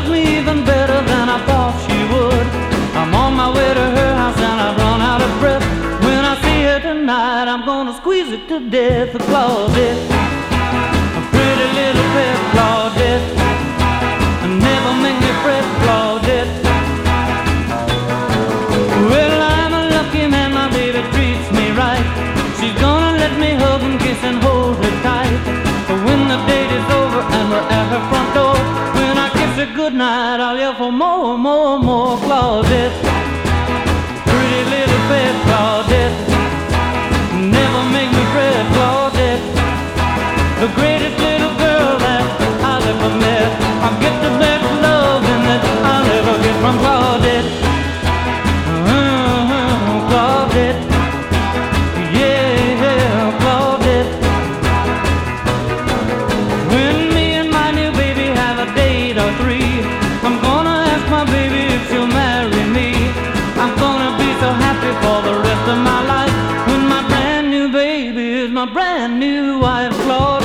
loves me even better than I thought she would. I'm on my way to her house and I've run out of breath. When I see her tonight, I'm gonna squeeze it to death. Claudette, a pretty little pet, Claudette, never make me fret, Claudette. Well, I'm a lucky man, my baby treats me right. She's gonna let me hug and kiss and hold her tight. But when the date is over and we're at her front door, when I kiss her goodnight, I'll yell for more, more, more, Claudette. Pretty little pet, Claudette, never make me fret, Claudette. The greatest little girl that I've ever met. I'll get the best loving that I'll ever get from Claudette. Claudette, yeah, Claudette. When me and my new baby have a date or three, I'm gonna ask my baby if she'll marry me. I'm gonna be so happy for the rest of my life when my brand new baby is my brand new wife, Claudette.